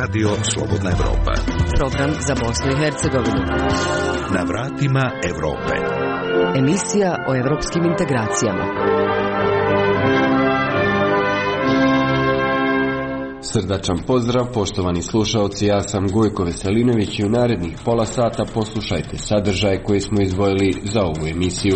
Radio Slobodna Evropa. Program za Bosnu i Hercegovinu. Na vratima Evrope. Emisija o evropskim integracijama. Srdačan pozdrav, poštovani slušaoci, ja sam Gojko Veselinović i u narednih pola sata poslušajte sadržaje koje smo izdvojili za ovu emisiju.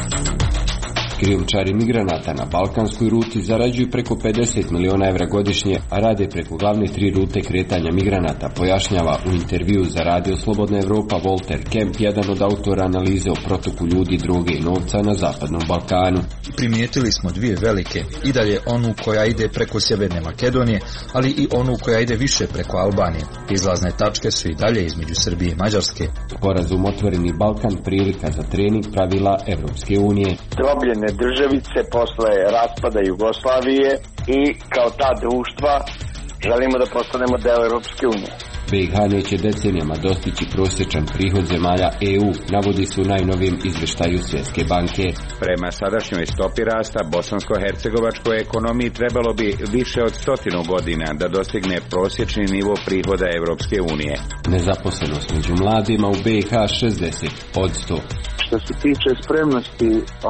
Krijumčari migranata na balkanskoj ruti zarađuju preko 50 miliona evra godišnje, a rade preko glavne 3 rute kretanja migranata, pojašnjava u intervju za Radio Slobodna Evropa Walter Kemp, jedan od autora analize o protoku ljudi, droge i novca na Zapadnom Balkanu. Primijetili smo dvije velike, i dalje onu koja ide preko Sjeverne Makedonije, ali i onu koja ide više preko Albanije. Izlazne tačke su i dalje između Srbije i Mađarske. Sporazum Otvoreni Balkan prilika za trening pravila Evropske unije. Državice posle raspada Jugoslavije i kao ta društva želimo da postanemo deo Europske unije. BiH neće decenijama dostići prosječan prihod zemalja EU, navodi se u najnovijem izvještaju Svjetske banke. Prema sadašnjoj stopi rasta, bosansko-hercegovačkoj ekonomiji trebalo bi više od 100 godina da dostigne prosječni nivo prihoda Europske unije. Nezaposlenost među mladima u BiH 60%. Što se tiče spremnosti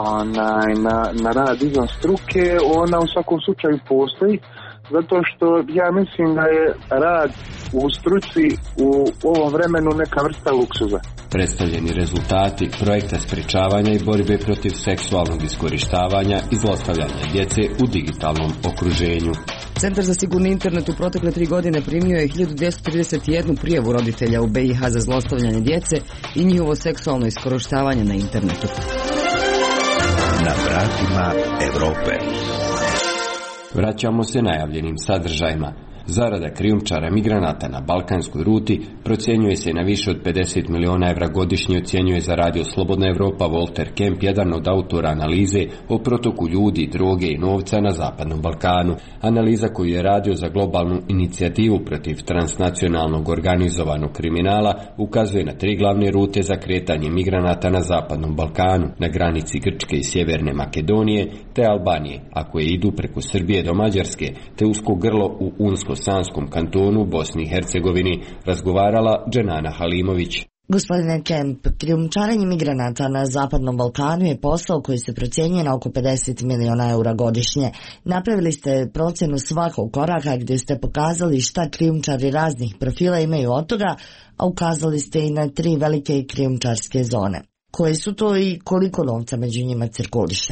na rad izvan struke, ona u svakom slučaju postoji, zato što ja mislim da je rad u struci u ovom vremenu neka vrsta luksuza. Predstavljeni rezultati projekta sprečavanja i borbe protiv seksualnog iskorištavanja i zlostavljanja djece u digitalnom okruženju. Centar za sigurni internet u protekle 3 godine primio je 1231 prijavu roditelja u BiH za zlostavljanje djece i njihovo seksualno iskorištavanje na internetu. Na vratima Evrope. Vraćamo se najavljenim sadržajima. Zarada krijumčara migranata na balkanskoj ruti procjenjuje se na više od 50 miliona evra godišnje, ocjenjuje za Radio Slobodna Evropa Walter Kemp, jedan od autora analize o protoku ljudi, droge i novca na Zapadnom Balkanu. Analiza koju je radio za globalnu inicijativu protiv transnacionalnog organizovanog kriminala ukazuje na 3 glavne rute za kretanje migranata na Zapadnom Balkanu, na granici Grčke i Sjeverne Makedonije te Albanije, a koje idu preko Srbije do Mađarske, te usko grlo u Unsko-Sanskom kantonu u Bosni i Hercegovini, razgovarala Dženana Halimović. Gospodine Kemp, krijumčarenje migranata na Zapadnom Balkanu je posao koji se procjenjuje na oko 50 miliona eura godišnje. Napravili ste procjenu svakog koraka gdje ste pokazali šta krijumčari raznih profila imaju od toga, a ukazali ste i na 3 velike krijumčarske zone. Koje su to i koliko novca među njima cirkuliše?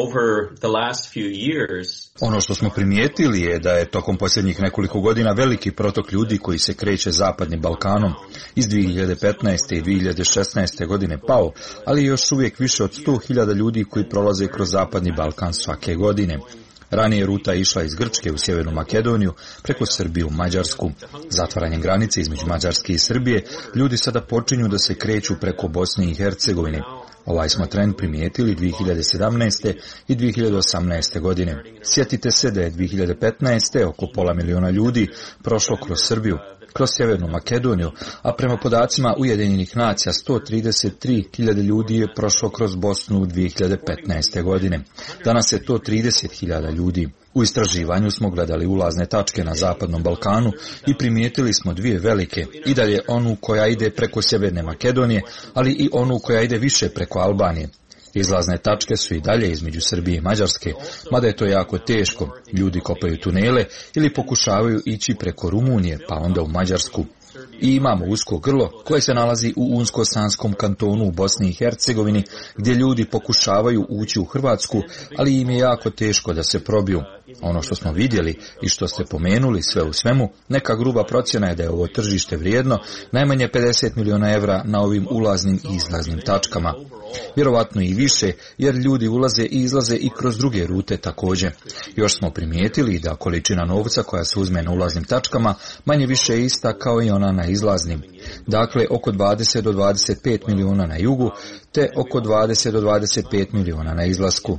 Ono što smo primijetili je da je tokom posljednjih nekoliko godina veliki protok ljudi koji se kreće Zapadnim Balkanom iz 2015. i 2016. godine pao, ali još uvijek više od 100.000 ljudi koji prolaze kroz Zapadni Balkan svake godine. Ranije ruta je išla iz Grčke u Sjevernu Makedoniju preko Srbiju u Mađarsku. Zatvaranjem granice između Mađarske i Srbije ljudi sada počinju da se kreću preko Bosne i Hercegovine. Ovaj smo trend primijetili 2017. i 2018. godine. Sjetite se da je 2015. oko pola miliona ljudi prošlo kroz Srbiju, kroz Sjevernu Makedoniju, a prema podacima Ujedinjenih nacija 133.000 ljudi je prošlo kroz Bosnu u 2015. godine. Danas je to 30.000 ljudi. U istraživanju smo gledali ulazne tačke na Zapadnom Balkanu i primijetili smo 2 velike, i dalje onu koja ide preko Sjeverne Makedonije, ali i onu koja ide više preko Albanije. Izlazne tačke su i dalje između Srbije i Mađarske, mada je to jako teško. Ljudi kopaju tunele ili pokušavaju ići preko Rumunije, pa onda u Mađarsku. I imamo usko grlo koje se nalazi u Unsko-Sanskom kantonu u Bosni i Hercegovini, gdje ljudi pokušavaju ući u Hrvatsku, ali im je jako teško da se probiju. Ono što smo vidjeli i što ste pomenuli sve u svemu, neka gruba procjena je da je ovo tržište vrijedno najmanje 50 miliona evra na ovim ulaznim i izlaznim tačkama. Vjerovatno i više, jer ljudi ulaze i izlaze i kroz druge rute također. Još smo primijetili da količina novca koja se uzme na ulaznim tačkama manje više je ista kao i ona na izlaznim. Dakle, oko 20 do 25 miliona na jugu, te oko 20 do 25 miliona na izlasku.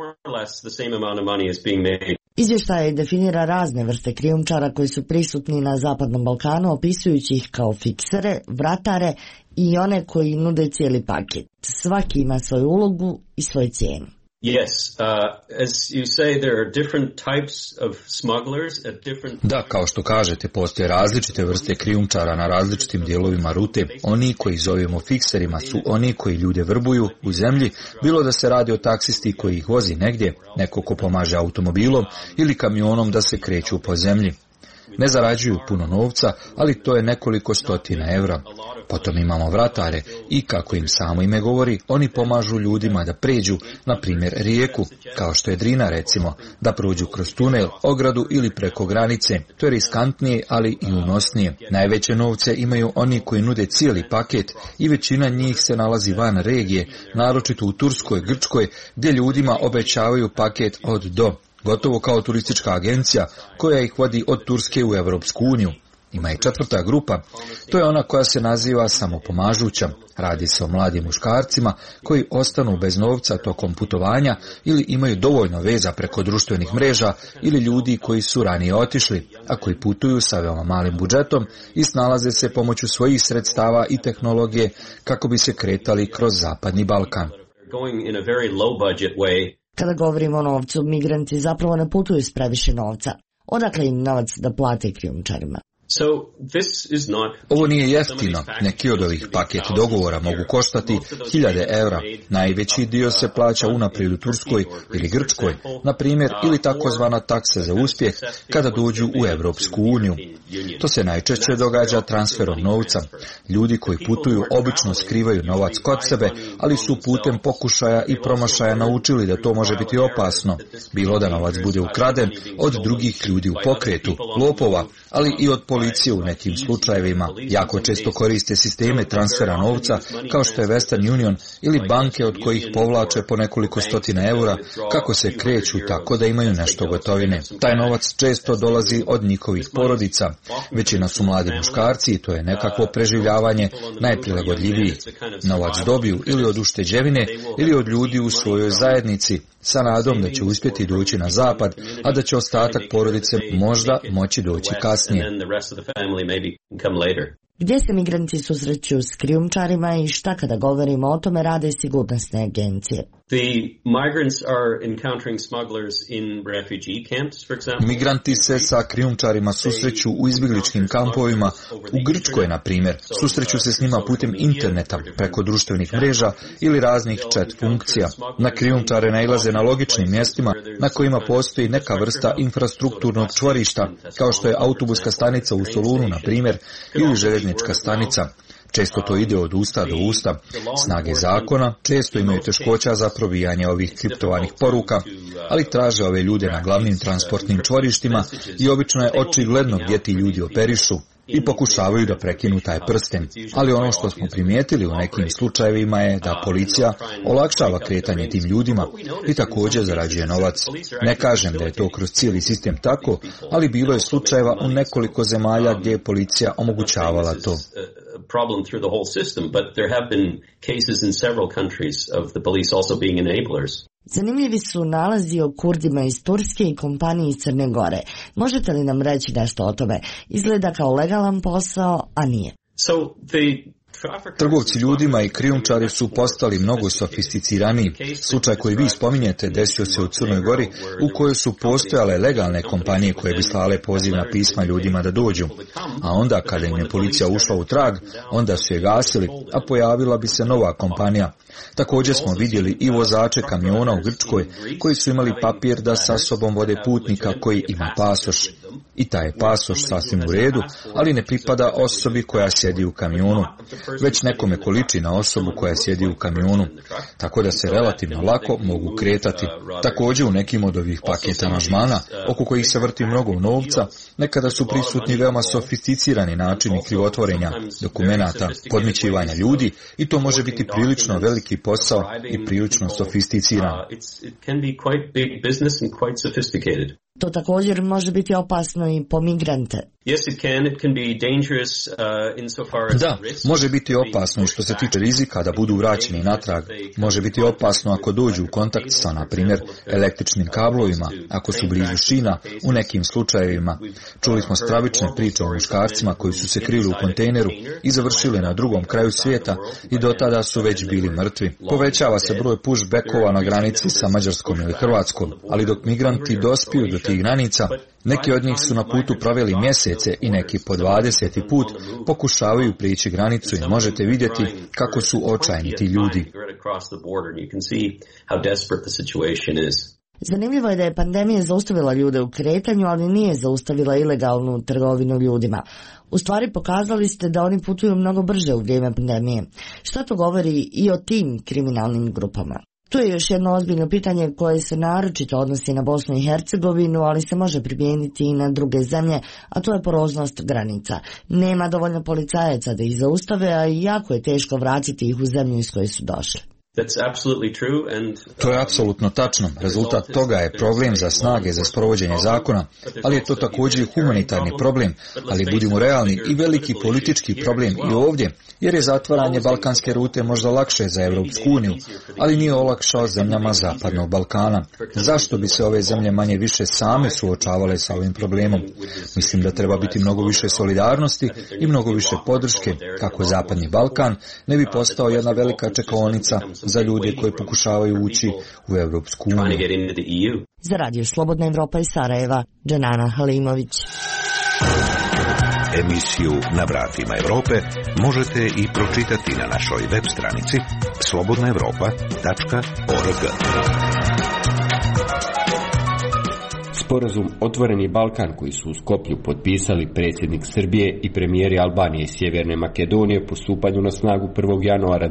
Izvještaj definira razne vrste krijumčara koji su prisutni na Zapadnom Balkanu, opisujući ih kao fiksere, vratare i one koji nude cijeli paket. Svaki ima svoju ulogu i svoju cijenu. Da, kao što kažete, postoje različite vrste krijumčara na različitim dijelovima rute. Oni koji zovemo fikserima su oni koji ljude vrbuju u zemlji, bilo da se radi o taksisti koji ih vozi negdje, neko ko pomaže automobilom ili kamionom da se kreću po zemlji. Ne zarađuju puno novca, ali to je nekoliko stotina evra. Potom imamo vratare i, kako im samo ime govori, oni pomažu ljudima da pređu, na primjer, rijeku, kao što je Drina recimo, da prođu kroz tunel, ogradu ili preko granice. To je riskantnije, ali i unosnije. Najveće novce imaju oni koji nude cijeli paket i većina njih se nalazi van regije, naročito u Turskoj, Grčkoj, gdje ljudima obećavaju paket od do. Gotovo kao turistička agencija koja ih vodi od Turske u Europsku uniju. Ima i četvrta grupa, to je ona koja se naziva samopomažuća. Radi se o mladim muškarcima koji ostanu bez novca tokom putovanja ili imaju dovoljno veza preko društvenih mreža ili ljudi koji su ranije otišli, a koji putuju sa veoma malim budžetom i snalaze se pomoću svojih sredstava i tehnologije kako bi se kretali kroz Zapadni Balkan. Kada govorimo o novcu, migranti zapravo ne putuju s previše novca. Odakle im novac da plate krijumčarima? Ovo nije jeftino. Neki od ovih paket dogovora mogu koštati 1000 evra. Najveći dio se plaća unaprijed u Turskoj ili Grčkoj, na primjer, ili takozvana taksa za uspjeh kada dođu u Europsku uniju. To se najčešće događa transferom novca. Ljudi koji putuju obično skrivaju novac kod sebe, ali su putem pokušaja i promašaja naučili da to može biti opasno. Bilo da novac bude ukraden od drugih ljudi u pokretu, lopova, ali i od policije u nekim slučajevima. Jako često koriste sisteme transfera novca kao što je Western Union ili banke od kojih povlače po nekoliko stotina eura kako se kreću tako da imaju nešto gotovine. Taj novac često dolazi od njihovih porodica. Većina su mladi muškarci i to je nekakvo preživljavanje najprilagodljiviji. Novac dobiju ili od ušteđevine ili od ljudi u svojoj zajednici sa nadom da će uspjeti doći na zapad, a da će ostatak porodice možda moći doći kasnije. Gdje se migranti susreću s krijumčarima i šta kada govorimo o tome rade sigurnosne agencije? Migranti se sa krijumčarima susreću u izbjegličkim kampovima. U Grčkoj, na primjer, susreću se s njima putem interneta, preko društvenih mreža ili raznih chat funkcija. Na krijumčare nailaze na logičnim mjestima na kojima postoji neka vrsta infrastrukturnog čvorišta, kao što je autobuska stanica u Solunu, na primjer, ili željeznička stanica. Često to ide od usta do usta. Snage zakona često imaju teškoća za probijanje ovih kriptovanih poruka, ali traže ove ljude na glavnim transportnim čvorištima i obično je očigledno gdje ti ljudi operišu i pokušavaju da prekinu taj prsten. Ali ono što smo primijetili u nekim slučajevima je da policija olakšava kretanje tim ljudima i također zarađuje novac. Ne kažem da je to kroz cijeli sistem tako, ali bilo je slučajeva u nekoliko zemalja gdje je policija omogućavala to. Problem through the whole system, but there have been cases in several countries of the police also being enablers. Zanimljivi su nalazi o Kurdima iz Turske i kompaniji iz Crne Gore. Možete li nam reći nešto o tome? Izgleda kao legalan posao, a nije. Trgovci ljudima i krijumčari su postali mnogo sofisticiraniji. Slučaj koji vi spominjete desio se u Crnoj Gori, u kojoj su postojale legalne kompanije koje bi slale pozivna pisma ljudima da dođu. A onda kada im je policija ušla u trag, onda su je gasili, a pojavila bi se nova kompanija. Također smo vidjeli i vozače kamiona u Grčkoj koji su imali papir da sa sobom vode putnika koji ima pasoš. I taj je pasoš sasvim u redu, ali ne pripada osobi koja sjedi u kamionu, već nekome ko liči na osobu koja sjedi u kamionu, tako da se relativno lako mogu kretati. Također u nekim od ovih paketa aranžmana, oko kojih se vrti mnogo novca, nekada su prisutni veoma sofisticirani načini krivotvorenja dokumenata, podmićivanja ljudi i to može biti prilično veliki posao i prilično sofisticiran. To također može biti opasno i po migrante. Da, može biti opasno i što se tiče rizika da budu vraćeni natrag. Može biti opasno ako dođu u kontakt sa, na primjer, električnim kablovima, ako su blizu šina, u nekim slučajevima. Čuli smo stravične priče o muškarcima koji su se krili u kontejneru i završili na drugom kraju svijeta i do tada su već bili mrtvi. Povećava se broj pushbackova na granici sa Mađarskom ili Hrvatskom, ali dok migranti dospiju do tih granica, neki od njih su na putu proveli mjesece i neki po 20. put pokušavaju prijeći granicu i možete vidjeti kako su očajni ti ljudi. Zanimljivo je da je pandemija zaustavila ljude u kretanju, ali nije zaustavila ilegalnu trgovinu ljudima. U stvari pokazali ste da oni putuju mnogo brže u vrijeme pandemije. Šta to govori i o tim kriminalnim grupama? Tu je još jedno ozbiljno pitanje koje se naročito odnosi na Bosnu i Hercegovinu, ali se može primijeniti i na druge zemlje, a to je poroznost granica. Nema dovoljno policajaca da ih zaustave, a i jako je teško vratiti ih u zemlju iz koje su došli. To je apsolutno tačno. Rezultat toga je problem za snage za sprovođenje zakona, ali je to također i humanitarni problem, ali budimo realni i veliki politički problem i ovdje, jer je zatvaranje balkanske rute možda lakše za Europsku uniju, ali nije olakšao zemljama Zapadnog Balkana. Zašto bi se ove zemlje manje više same suočavale sa ovim problemom? Mislim da treba biti mnogo više solidarnosti i mnogo više podrške, kako Zapadni Balkan ne bi postao jedna velika čekaonica za ljude koji pokušavaju ući u Europsku uniju. Za Radio Slobodna Evropa iz Sarajeva, Dženana Halimović. Emisiju Na vratima Europe možete i pročitati na našoj web stranici slobodnaevropa.org. Sporazum Otvoreni Balkan koji su u Skoplju potpisali predsjednik Srbije i premijeri Albanije i Sjeverne Makedonije po stupanju na snagu 1. januara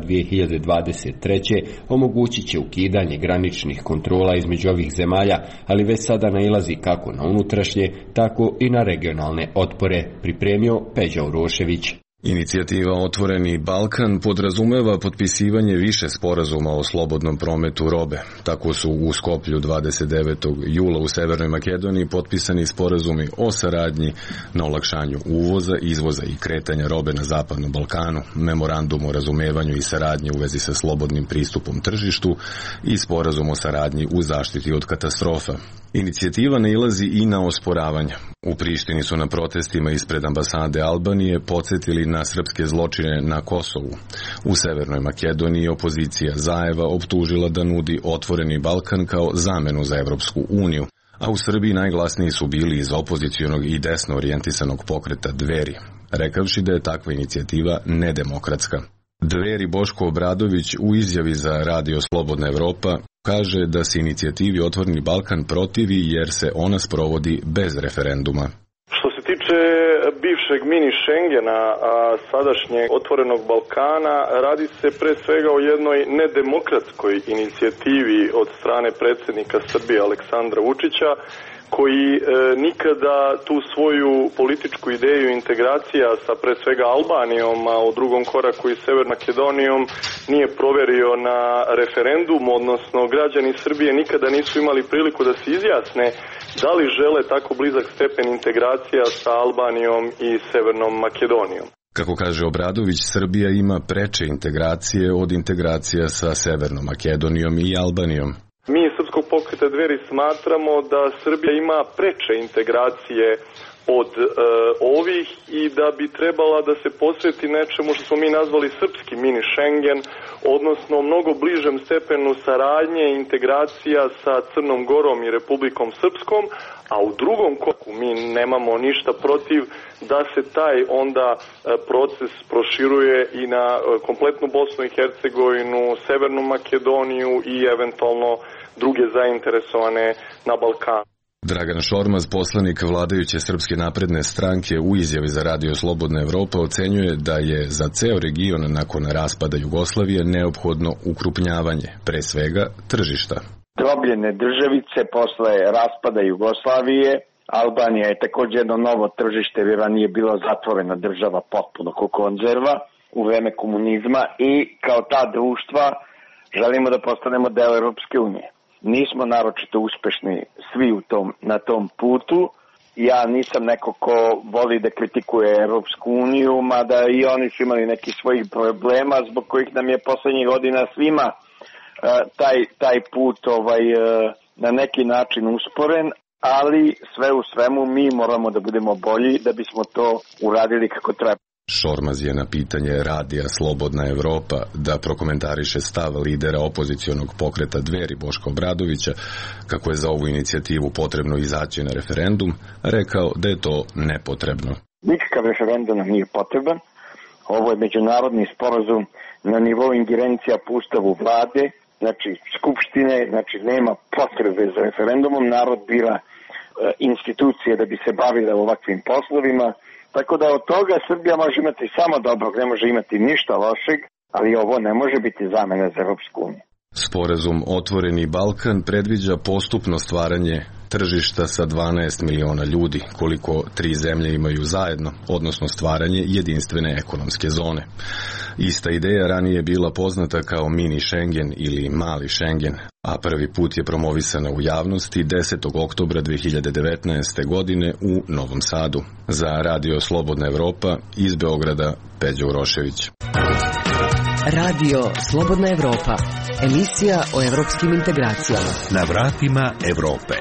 2023. omogućit će ukidanje graničnih kontrola između ovih zemalja, ali već sada nailazi kako na unutrašnje, tako i na regionalne otpore, pripremio Peđa Urošević. Inicijativa Otvoreni Balkan podrazumeva potpisivanje više sporazuma o slobodnom prometu robe. Tako su u Skoplju 29. jula u Severnoj Makedoniji potpisani sporazumi o saradnji na olakšanju uvoza, izvoza i kretanja robe na Zapadnom Balkanu, memorandum o razumevanju i saradnji u vezi sa slobodnim pristupom tržištu i sporazum o saradnji u zaštiti od katastrofa. Inicijativa nailazi i na osporavanja. U Prištini su na protestima ispred ambasade Albanije podsjetili na srpske zločine na Kosovu. U Severnoj Makedoniji opozicija Zaeva optužila da nudi Otvoreni Balkan kao zamenu za Evropsku uniju, a u Srbiji najglasniji su bili iz opozicionog i desno orijentisanog pokreta Dveri, rekavši da je takva inicijativa nedemokratska. Dveri Boško Obradović u izjavi za Radio Slobodna Evropa kaže da se inicijativi Otvoreni Balkan protivi jer se ona sprovodi bez referenduma. Što se tiče bivšeg mini Schengena, a sadašnjeg Otvorenog Balkana, radi se pre svega o jednoj nedemokratskoj inicijativi od strane predsjednika Srbije Aleksandra Vučića, koji nikada tu svoju političku ideju integracija sa pre svega Albanijom, a u drugom koraku i Severnom Makedonijom nije proverio na referendum, odnosno građani Srbije nikada nisu imali priliku da se izjasne da li žele tako blizak stepen integracija sa Albanijom i Severnom Makedonijom. Kako kaže Obradović, Srbija ima preče integracije od integracija sa Severnom Makedonijom i Albanijom. Mi iz Srpskog pokreta Dveri smatramo da Srbija ima preče integracije od ovih i da bi trebala da se posveti nečemu što smo mi nazvali srpski mini Schengen, odnosno mnogo bližem stepenu saradnje i integracija sa Crnom Gorom i Republikom Srpskom, a u drugom koraku mi nemamo ništa protiv da se taj onda proces proširuje i na kompletnu Bosnu i Hercegovinu, Severnu Makedoniju i eventualno druge zainteresovane na Balkanu. Dragan Šormaz, poslanik vladajuće Srpske napredne stranke, u izjavi za Radio Slobodna Evropa ocenjuje da je za ceo region nakon raspada Jugoslavije neophodno ukrupnjavanje, pre svega tržišta. Drobljene državice posle raspada Jugoslavije, Albanija je također jedno novo tržište, jer nije bila zatvorena država potpuno ko konzerva u vreme komunizma i kao ta društva želimo da postanemo deo Europske unije. Nismo naročito uspešni svi na tom putu Ja nisam neko ko voli da kritikuje Europsku uniju, mada i oni su imali neki svojih problema zbog kojih nam je poslednjih godina svima taj put na neki način usporen, ali sve u svemu mi moramo da budemo bolji da bismo to uradili kako treba. Šormaz je na pitanje radija Slobodna Evropa da prokomentariše stav lidera opozicionog pokreta Dveri Boška Obradovića kako je za ovu inicijativu potrebno izaći na referendum, rekao da je to nepotrebno. Nikakav referendum nam nije potreban. Ovo je međunarodni sporazum na nivou ingerencija po ustavu vlade, znači skupštine, znači nema potrebe za referendumom, narod bira institucije da bi se bavile ovakvim poslovima. Tako da od toga Srbija može imati samo dobrog, ne može imati ništa lošeg, ali ovo ne može biti zamena za Europsku uniju. Sporazum Otvoreni Balkan predviđa postupno stvaranje tržišta sa 12 miliona ljudi, koliko 3 zemlje imaju zajedno, odnosno stvaranje jedinstvene ekonomske zone. Ista ideja ranije je bila poznata kao mini Schengen ili mali Schengen, a prvi put je promovisana u javnosti 10. oktobra 2019. godine u Novom Sadu. Za Radio Slobodna Evropa iz Beograda, Peđa Urošević. Radio Slobodna Evropa, emisija o evropskim integracijama. Na vratima Evrope.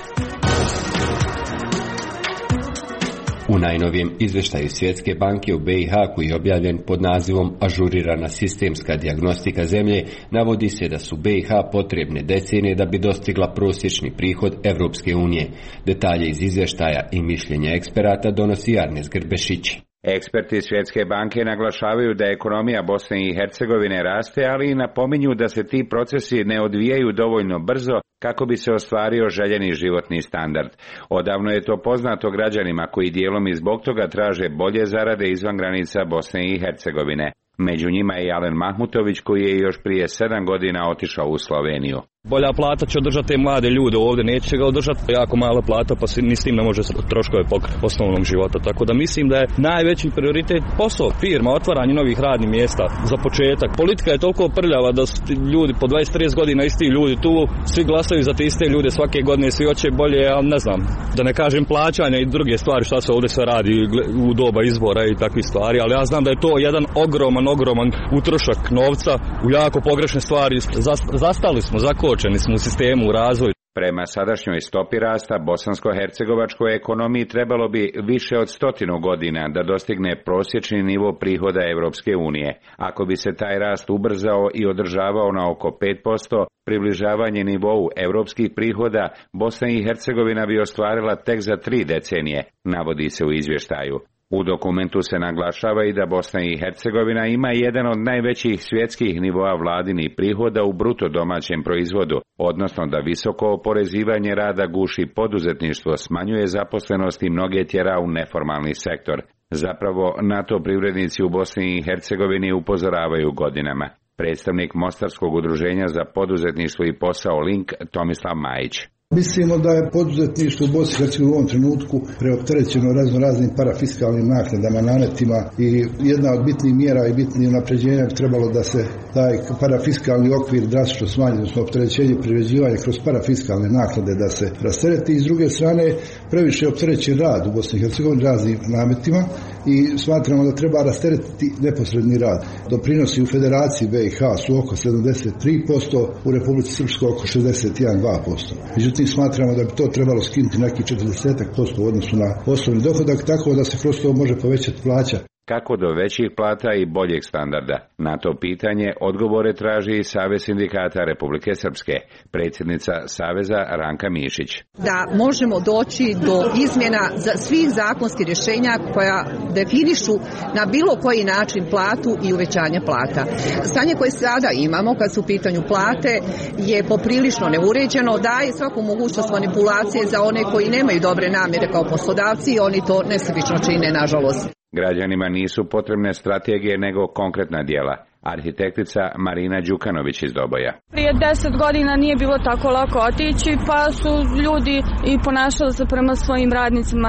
U najnovijem izveštaju Svjetske banke u BiH, koji je objavljen pod nazivom Ažurirana sistemska dijagnostika zemlje, navodi se da su BiH potrebne decenije da bi dostigla prosječni prihod Evropske unije. Detalje iz izveštaja i mišljenja eksperata donosi Arnes Grbešić. Eksperti Svjetske banke naglašavaju da ekonomija Bosne i Hercegovine raste, ali i napominju da se ti procesi ne odvijaju dovoljno brzo kako bi se ostvario željeni životni standard. Odavno je to poznato građanima koji dijelom i zbog toga traže bolje zarade izvan granica Bosne i Hercegovine. Među njima je Alen Mahmutović koji je još prije 7 godina otišao u Sloveniju. Bolja plata će održati te mlade ljude ovdje, neće ga održati jako mala plata, pa ni s tim ne može se troškove pokriti osnovnog života. Tako da mislim da je najveći prioritet posao, firma, otvaranje novih radnih mjesta za početak. Politika je toliko prljava da su ljudi po 20-30 godina isti ljudi tu, svi glasaju za te iste ljude svake godine, svi hoće bolje, ali ne znam, da ne kažem plaćanja i druge stvari šta se ovdje sve radi u doba izbora i takvih stvari, ali ja znam da je to jedan ogroman utrošak novca u jako pogrešne stvari. Zastali smo, zakočeni smo u sistemu, u razvoju. Prema sadašnjoj stopi rasta, bosansko-hercegovačkoj ekonomiji trebalo bi više od 100 godina da dostigne prosječni nivo prihoda Evropske unije. Ako bi se taj rast ubrzao i održavao na oko 5%, približavanje nivou evropskih prihoda, Bosna i Hercegovina bi ostvarila tek za 3 decenije, navodi se u izvještaju. U dokumentu se naglašava i da Bosna i Hercegovina ima jedan od najvećih svjetskih nivoa vladinih prihoda u bruto domaćem proizvodu, odnosno da visoko oporezivanje rada guši poduzetništvo, smanjuje zaposlenost i mnoge tjera u neformalni sektor. Zapravo, na to privrednici u Bosni i Hercegovini upozoravaju godinama. Predstavnik Mostarskog udruženja za poduzetništvo i posao Link, Tomislav Majić. Mislimo da je poduzetništvo u Bosni i Hercegovini u ovom trenutku preopterećeno raznim parafiskalnim naknadama, nametima i jedna od bitnih mjera i bitnih unapređenja bi trebalo da se taj parafiskalni okvir drastično smanji, odnosno opterećenje privređivanja kroz parafiskalne naknade da se rastereti. I s druge strane, previše je opterećen rad u Bosni i Hercegovini raznim nametima i smatramo da treba rasteretiti neposredni rad. Doprinosi u Federaciji BiH su oko 73%, u Republici Srpskoj oko 61,2%. Međutim, smatramo da bi to trebalo skinuti neki 40% u odnosu na osnovni dohodak, tako da se kroz to može povećati plaća. Kako do većih plata i boljeg standarda? Na to pitanje odgovore traži i Savez sindikata Republike Srpske, predsjednica Saveza Ranka Mišić. Da možemo doći do izmjena za svih zakonskih rješenja koja definišu na bilo koji način platu i uvećanje plata. Stanje koje sada imamo kad su u pitanju plate je poprilično neuređeno, daje svaku mogućnost manipulacije za one koji nemaju dobre namjere kao poslodavci i oni to nesebično čine, nažalost. Građanima nisu potrebne strategije nego konkretna djela. Arhitektica Marina Đukanović iz Doboja. Prije 10 godina nije bilo tako lako otići, pa su ljudi i ponašali se prema svojim radnicima,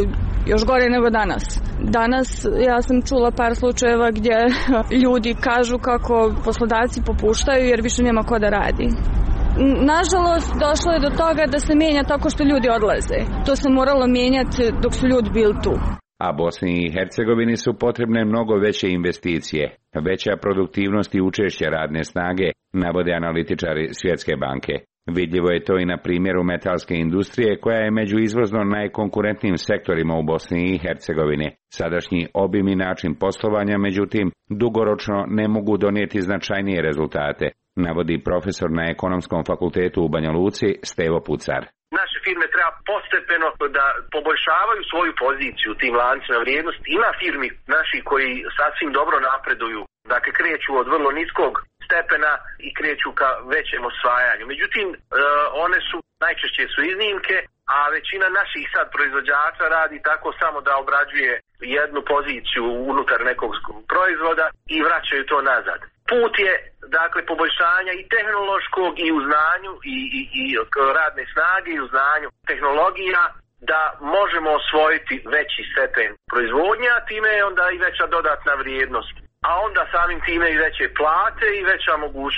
još gore nego danas. Danas ja sam čula par slučajeva gdje ljudi kažu kako poslodavci popuštaju jer više nema ko da radi. Nažalost, došlo je do toga da se mijenja tako što ljudi odlaze. To se moralo mijenjati dok su ljudi bili tu. A Bosni i Hercegovini su potrebne mnogo veće investicije, veća produktivnost i učešće radne snage, navode analitičari Svjetske banke. Vidljivo je to i na primjeru metalske industrije koja je među izvozno najkonkurentnijim sektorima u Bosni i Hercegovini. Sadašnji obim i način poslovanja, međutim, dugoročno ne mogu donijeti značajnije rezultate, navodi profesor na Ekonomskom fakultetu u Banja Luci Stevo Pucar. Naše firme treba postepeno da poboljšavaju svoju poziciju u tim lancima vrijednosti. Ima firmi naši koji sasvim dobro napreduju, dakle kreću od vrlo niskog stepena i kreću ka većem osvajanju. Međutim, one su najčešće su iznimke, a većina naših sad proizvođača radi tako samo da obrađuje jednu poziciju unutar nekog proizvoda i vraćaju to nazad. Put je, dakle, poboljšanja i tehnološkog i u znanju i radne snage i u znanju tehnologija da možemo osvojiti veći stepen proizvodnje, a time je onda i veća dodatna vrijednost. A onda samim time i veće plate i veća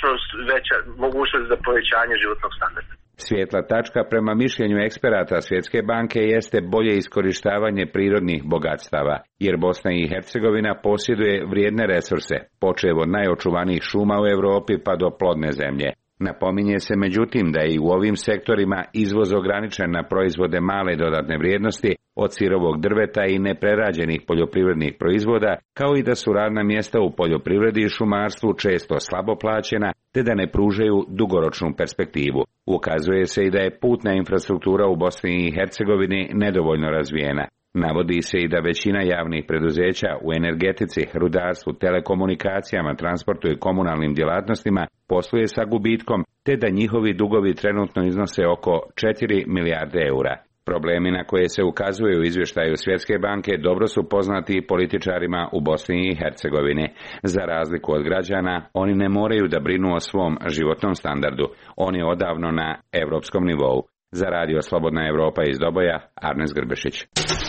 mogućnost za povećanje životnog standarda. Svijetla tačka prema mišljenju eksperata Svjetske banke jeste bolje iskorištavanje prirodnih bogatstava, jer Bosna i Hercegovina posjeduje vrijedne resurse, počev od najočuvanijih šuma u Europi pa do plodne zemlje. Napominje se međutim da je i u ovim sektorima izvoz ograničen na proizvode male dodatne vrijednosti, od sirovog drveta i neprerađenih poljoprivrednih proizvoda, kao i da su radna mjesta u poljoprivredi i šumarstvu često slabo plaćena, te da ne pružaju dugoročnu perspektivu. Ukazuje se i da je putna infrastruktura u Bosni i Hercegovini nedovoljno razvijena. Navodi se i da većina javnih preduzeća u energetici, rudarstvu, telekomunikacijama, transportu i komunalnim djelatnostima posluje sa gubitkom, te da njihovi dugovi trenutno iznose oko 4 milijarde eura. Problemi na koje se ukazuje u izvještaju Svjetske banke dobro su poznati i političarima u Bosni i Hercegovini. Za razliku od građana, oni ne moraju da brinu o svom životnom standardu. On je odavno na europskom nivou. Za radio Slobodna Evropa iz Doboja, Arnes Grbešić.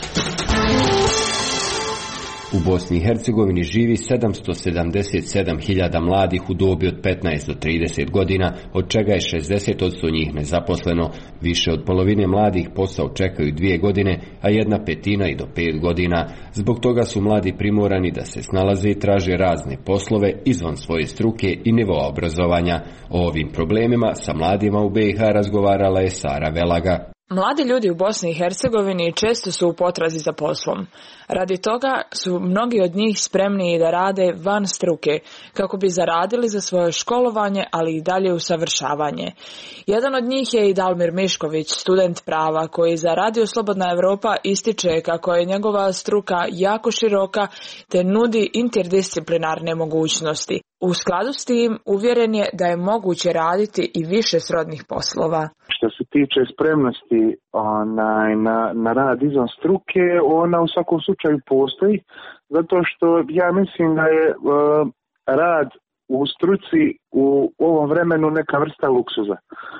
U Bosni i Hercegovini živi 777.000 mladih u dobi od 15 do 30 godina, od čega je 60% njih nezaposleno. Više od polovine mladih posao čekaju 2 godine, a 1/5 i do 5 godina. Zbog toga su mladi primorani da se snalaze i traže razne poslove izvan svoje struke i nivoa obrazovanja. O ovim problemima sa mladima u BiH razgovarala je Sara Velaga. Mladi ljudi u Bosni i Hercegovini često su u potrazi za poslom. Radi toga su mnogi od njih spremni da rade van struke, kako bi zaradili za svoje školovanje, ali i dalje usavršavanje. Jedan od njih je i Dalmir Mišković, student prava, koji za radio Slobodna Evropa ističe kako je njegova struka jako široka, te nudi interdisciplinarne mogućnosti. U skladu s tim, uvjeren je da je moguće raditi i više srodnih poslova. Što se tiče spremnosti na rad izvan struke, ona u svakom slučaju postoji, zato što ja mislim da je rad u struci u ovom vremenu neka vrsta luksuza.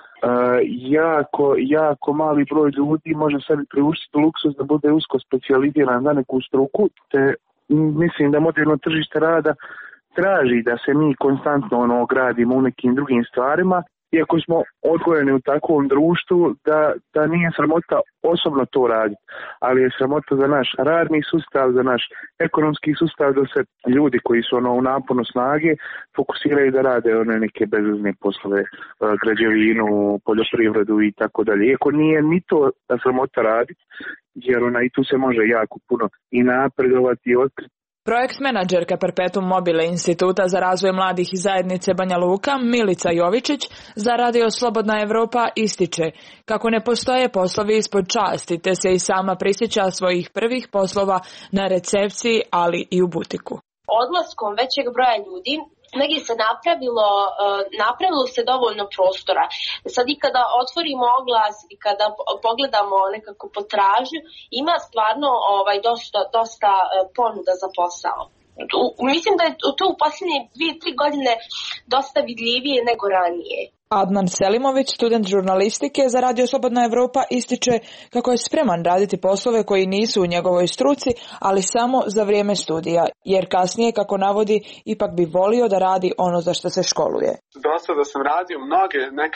Jako mali broj ljudi može sebi priuštiti luksuz da bude usko specijaliziran za neku struku, te mislim da moderno tržište rada traži da se mi konstantno gradimo u nekim drugim stvarima, iako smo odgojeni u takvom društvu da nije sramota osobno to raditi, ali je sramota za naš radni sustav, za naš ekonomski sustav, da se ljudi koji su u naponu snage fokusiraju da rade neke bezvezne poslove, građevinu, poljoprivredu i tako dalje. Iako nije ni to da sramota raditi, jer i tu se može jako puno i napredovati i otkriti. Projekt menadžerka Perpetuum mobile Instituta za razvoj mladih i zajednice Banja Luka, Milica Jovičić, za radio Slobodna Evropa ističe kako ne postoje poslovi ispod časti, te se i sama prisjeća svojih prvih poslova na recepciji, ali i u butiku. Odlaskom većeg broja ljudi negdje se napravilo se dovoljno prostora. Sad i kada otvorimo oglas i kada pogledamo nekako potražnju, ima stvarno dosta ponuda za posao. Mislim da je to u posljednje 2-3 godine dosta vidljivije nego ranije. Adnan Selimović, student žurnalistike za radio Slobodna Evropa, ističe kako je spreman raditi poslove koji nisu u njegovoj struci, ali samo za vrijeme studija, jer kasnije, kako navodi, ipak bi volio da radi ono za što se školuje. Do sada sam radio mnoge neke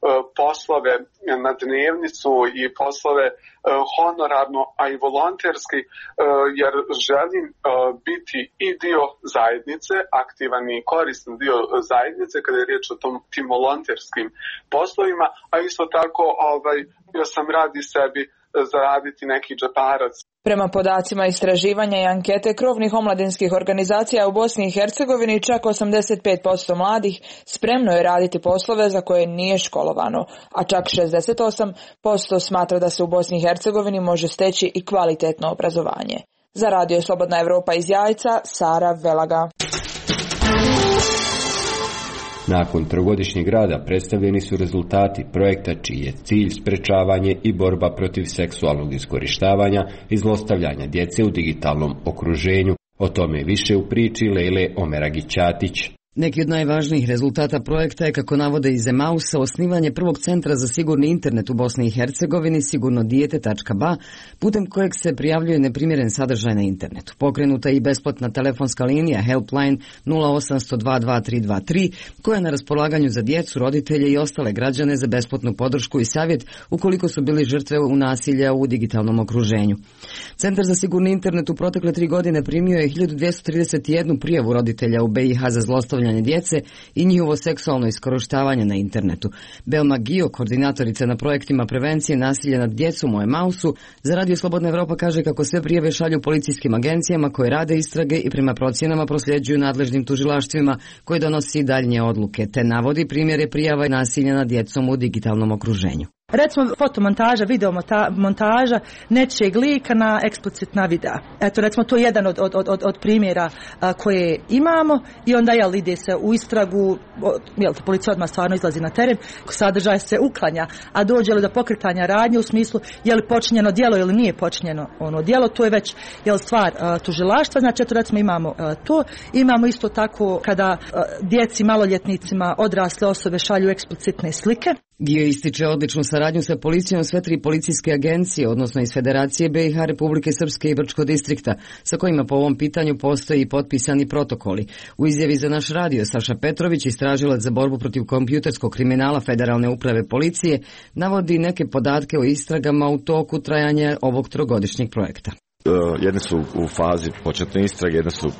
poslove na dnevnicu i poslove honorarno, a i volonterski, jer želim biti i dio zajednice, aktivan i koristan dio zajednice kada je riječ o tim volonterskim poslovima, a isto tako bio sam radi sebi zaraditi neki džeparac. Prema podacima istraživanja i ankete krovnih omladinskih organizacija u Bosni i Hercegovini, čak 85% mladih spremno je raditi poslove za koje nije školovano, a čak 68% smatra da se u Bosni i Hercegovini može steći i kvalitetno obrazovanje. Za Radio Slobodna Evropa iz Jajca, Sara Velaga. Nakon trogodišnjeg rada predstavljeni su rezultati projekta čiji je cilj sprečavanje i borba protiv seksualnog iskorištavanja i zlostavljanja djece u digitalnom okruženju. O tome više u priči Lejle Omeragić-Ćatić. Neki od najvažnijih rezultata projekta je, kako navode iz Emausa, osnivanje prvog centra za sigurni internet u Bosni i Hercegovini, sigurnodijete.ba, putem kojeg se prijavljuje neprimjeren sadržaj na internetu. Pokrenuta je i besplatna telefonska linija Helpline 0800-22323, koja je na raspolaganju za djecu, roditelje i ostale građane za besplatnu podršku i savjet ukoliko su bili žrtve u nasilja u digitalnom okruženju. Centar za sigurni internet u protekle 3 godine primio je 1231 prijavu roditelja u BiH za zlostavljanje djece i njihovo seksualno iskorištavanje na internetu. Belma Gio, koordinatorica na projektima prevencije nasilja nad djecom u Emausu, za Radio Slobodna Evropa kaže kako sve prijave šalju policijskim agencijama koje rade istrage i prema procjenama prosljeđuju nadležnim tužilaštvima koje donosi daljnje odluke, te navodi primjere prijava nasilja nad djecom u digitalnom okruženju. Recimo fotomontaža, videomontaža nečijeg lika na eksplicitna videa. Eto, recimo, to je jedan od primjera koje imamo i onda ide se u istragu, policija odmah stvarno izlazi na teren, sadržaj se uklanja, a dođe li do pokretanja radnje u smislu je li počinjeno djelo ili nije počinjeno ono djelo, to je već stvar tužilaštva. Znači, eto, recimo, imamo to. Imamo isto tako kada djeci, maloljetnicima, odrasle osobe šalju eksplicitne slike. Gio ističe odličnu saradnju sa policijom sve 3 policijske agencije, odnosno iz Federacije BiH, Republike Srpske i Brčkog distrikta, sa kojima po ovom pitanju postoji i potpisani protokoli. U izjavi za naš radio Saša Petrović, istražilac za borbu protiv kompjuterskog kriminala Federalne uprave policije, navodi neke podatke o istragama u toku trajanja ovog 3-godišnjeg projekta. Jedne su u fazi početne istrage, jedne su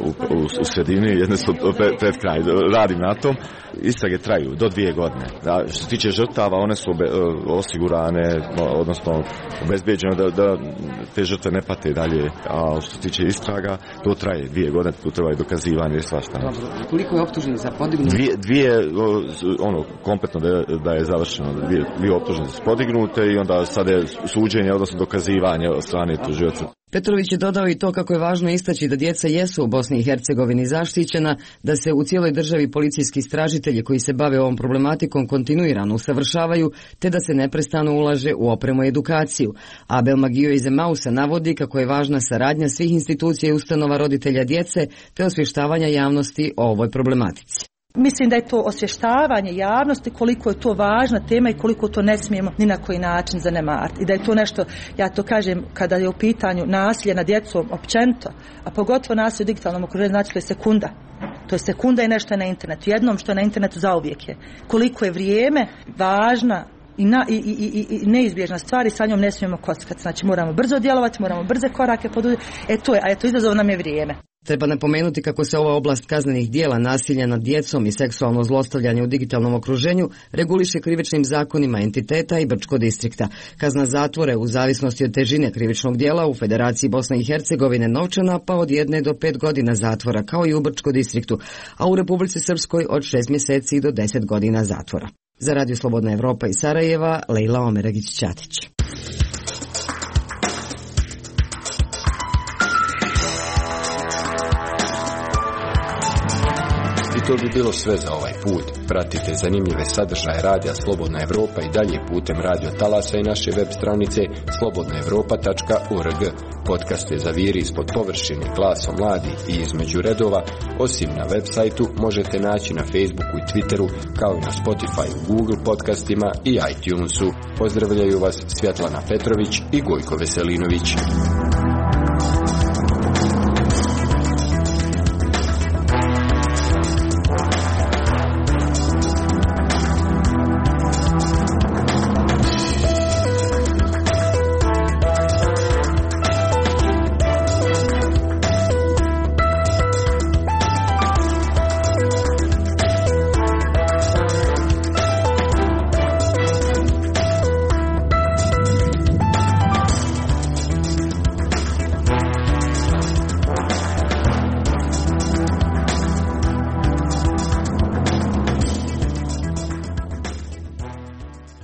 u sredini, jedne su pred kraj. Radim na tom. Istrage traju do 2 godine. Što se tiče žrtava, one su osigurane, odnosno obezbeđene da te žrtve ne pate dalje. A što se tiče istraga, to traje 2 godine, tu treba i dokazivanje i svašta. Koliko je optužnica podignuto? Dvije, kompletno da je završeno. Dvije optužnice su podignute i onda sada je suđenje, odnosno dokazivanje od strane tužioca. Petrović je dodao i to kako je važno istaći da djeca jesu u Bosni i Hercegovini zaštićena, da se u cijeloj državi policijski istražitelji koji se bave ovom problematikom kontinuirano usavršavaju, te da se neprestano ulaže u opremu i edukaciju. Abel Magio iz Emausa navodi kako je važna saradnja svih institucija i ustanova roditelja djece, te osvještavanja javnosti o ovoj problematici. Mislim da je to osvještavanje javnosti koliko je to važna tema i koliko to ne smijemo ni na koji način zanemariti. I da je to nešto, ja to kažem, kada je u pitanju nasilje nad djecom općenito, a pogotovo nasilje u digitalnom okruženju, znači to je sekunda. To je sekunda i nešto je na internetu. Jednom što je na internetu zauvijek je. Koliko je vrijeme važna i neizbježna stvar i sa njom ne smijemo kockati. Znači moramo brzo djelovati, moramo brze korake poduzeti. A izazov nam je vrijeme. Treba napomenuti kako se ova oblast kaznenih djela nasilja nad djecom i seksualno zlostavljanje u digitalnom okruženju reguliše krivičnim zakonima entiteta i Brčkog distrikta. Kazna zatvora u zavisnosti od težine krivičnog djela u Federaciji Bosne i Hercegovine novčana pa od 1 do 5 godina zatvora, kao i u Brčkom distriktu, a u Republici Srpskoj od 6 mjeseci do 10 godina zatvora. Za Radio Slobodna Evropa iz Sarajeva, Lejla Omeragić-Ćatić. I to bi bilo sve za ovaj put. Pratite zanimljive sadržaje Radija Slobodna Evropa i dalje putem radio talasa i naše web stranice slobodnaevropa.org. Podcaste Zaviri ispod površine, Glasom mladih i Između redova, osim na web sajtu, možete naći na Facebooku i Twitteru, kao i na Spotify, Google podcastima i iTunesu. Pozdravljaju vas Svjetlana Petrović i Gojko Veselinović.